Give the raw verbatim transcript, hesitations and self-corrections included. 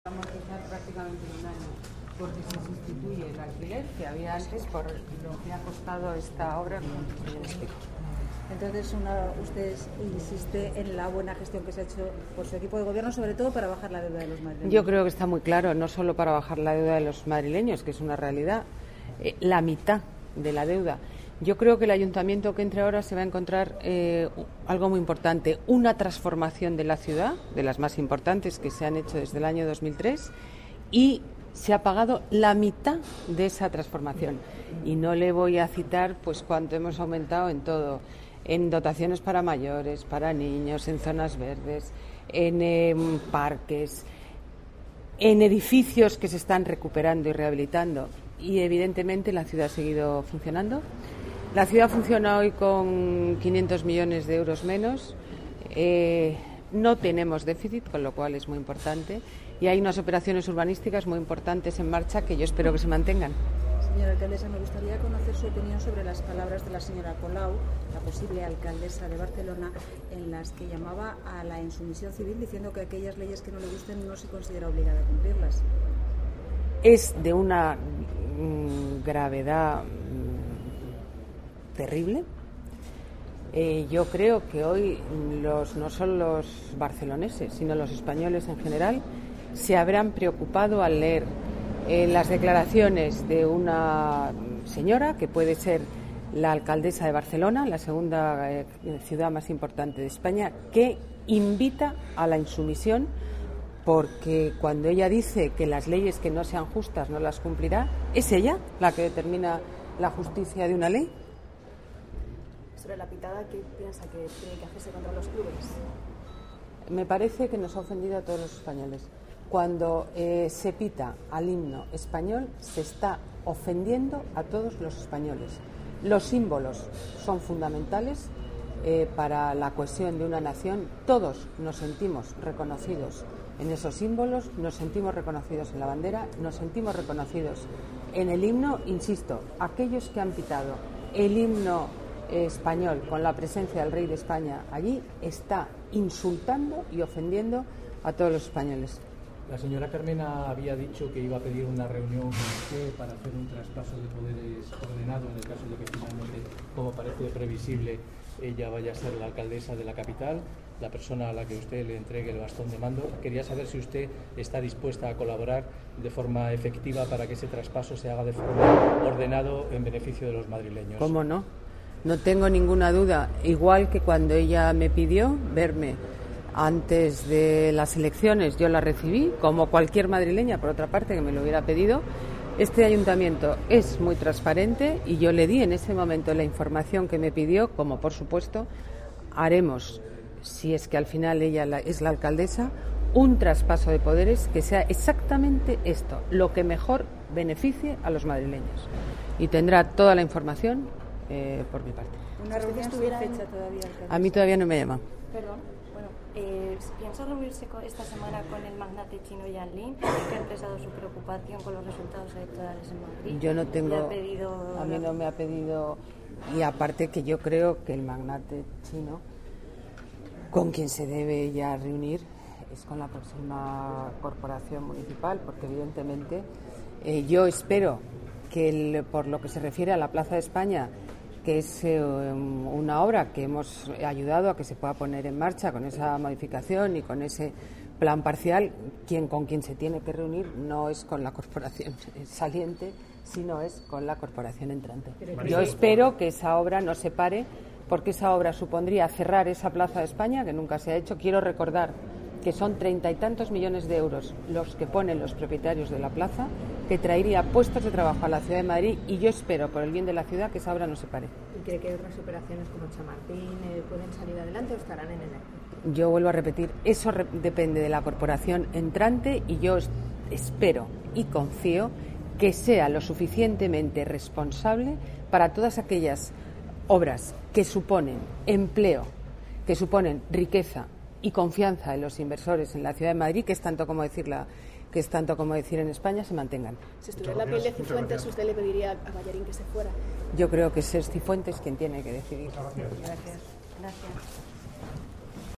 amortizar prácticamente en un año, porque se sustituye el alquiler que había antes por lo que ha costado esta obra, como yo les explico. Entonces, una, usted insiste en la buena gestión que se ha hecho por su equipo de gobierno, sobre todo para bajar la deuda de los madrileños. Yo creo que está muy claro, no solo para bajar la deuda de los madrileños, que es una realidad, eh, la mitad de la deuda. Yo creo que el ayuntamiento que entre ahora se va a encontrar eh, algo muy importante, una transformación de la ciudad, de las más importantes que se han hecho desde el año dos mil tres, y se ha pagado la mitad de esa transformación. Y no le voy a citar pues cuánto hemos aumentado en todo, en dotaciones para mayores, para niños, en zonas verdes, en eh, parques, en edificios que se están recuperando y rehabilitando. Y evidentemente la ciudad ha seguido funcionando. La ciudad funciona hoy con quinientos millones de euros menos. Eh, no tenemos déficit, con lo cual es muy importante. Y hay unas operaciones urbanísticas muy importantes en marcha que yo espero que se mantengan. Señora alcaldesa, me gustaría conocer su opinión sobre las palabras de la señora Colau, la posible alcaldesa de Barcelona, en las que llamaba a la insumisión civil, diciendo que aquellas leyes que no le gusten no se considera obligada a cumplirlas. Es de una mmm, gravedad mmm, terrible. Eh, yo creo que hoy los, no solo los barceloneses, sino los españoles en general, se habrán preocupado al leer eh, las declaraciones de una señora que puede ser la alcaldesa de Barcelona, la segunda eh, ciudad más importante de España, que invita a la insumisión, porque cuando ella dice que las leyes que no sean justas no las cumplirá, ¿es ella la que determina la justicia de una ley? Sobre la pitada, ¿qué piensa que tiene que hacerse contra los clubes? Me parece que nos ha ofendido a todos los españoles. Cuando eh, se pita al himno español, se está ofendiendo a todos los españoles. Los símbolos son fundamentales eh, para la cohesión de una nación. Todos nos sentimos reconocidos en esos símbolos, nos sentimos reconocidos en la bandera, nos sentimos reconocidos en el himno. Insisto, aquellos que han pitado el himno eh, español con la presencia del rey de España allí, está insultando y ofendiendo a todos los españoles. La señora Carmena había dicho que iba a pedir una reunión con usted para hacer un traspaso de poderes ordenado en el caso de que finalmente, como parece previsible, ella vaya a ser la alcaldesa de la capital, la persona a la que usted le entregue el bastón de mando. Quería saber si usted está dispuesta a colaborar de forma efectiva para que ese traspaso se haga de forma ordenado en beneficio de los madrileños. ¿Cómo no? No tengo ninguna duda. Igual que cuando ella me pidió verme antes de las elecciones, yo la recibí, como cualquier madrileña, por otra parte, que me lo hubiera pedido. Este ayuntamiento es muy transparente y yo le di en ese momento la información que me pidió, como por supuesto haremos, si es que al final ella es la alcaldesa, un traspaso de poderes que sea exactamente esto, lo que mejor beneficie a los madrileños. Y tendrá toda la información eh, por mi parte. ¿Una reunión estuviera fecha todavía, alcaldesa? A mí todavía no me llama. Perdón. Eh, ¿Piensa reunirse con, esta semana con el magnate chino Yan Lin, que ha expresado su preocupación con los resultados electorales en Madrid? Yo no tengo, ¿Le ha pedido... a mí no me ha pedido, y aparte que yo creo que el magnate chino con quien se debe ya reunir es con la próxima corporación municipal, porque evidentemente eh, yo espero que el, por lo que se refiere a la Plaza de España, que es eh, una obra que hemos ayudado a que se pueda poner en marcha con esa modificación y con ese plan parcial, quien con quien se tiene que reunir no es con la corporación saliente, sino es con la corporación entrante. Yo espero que esa obra no se pare, porque esa obra supondría cerrar esa Plaza de España, que nunca se ha hecho. Quiero recordar que son treinta y tantos millones de euros los que ponen los propietarios de la plaza, que traería puestos de trabajo a la ciudad de Madrid, y yo espero, por el bien de la ciudad, que esa obra no se pare. ¿Y cree que otras operaciones como Chamartín eh, pueden salir adelante o estarán en el aire? Yo vuelvo a repetir, eso re- depende de la corporación entrante, y yo es- espero y confío que sea lo suficientemente responsable para todas aquellas obras que suponen empleo, que suponen riqueza y confianza en los inversores en la ciudad de Madrid, que es tanto como decir la, que es tanto como decir en España, se mantengan. Si estuviera en la piel de Cifuentes, ¿usted le pediría a Ballarín que se fuera? Yo creo que es Cifuentes quien tiene que decidir. Gracias. Gracias.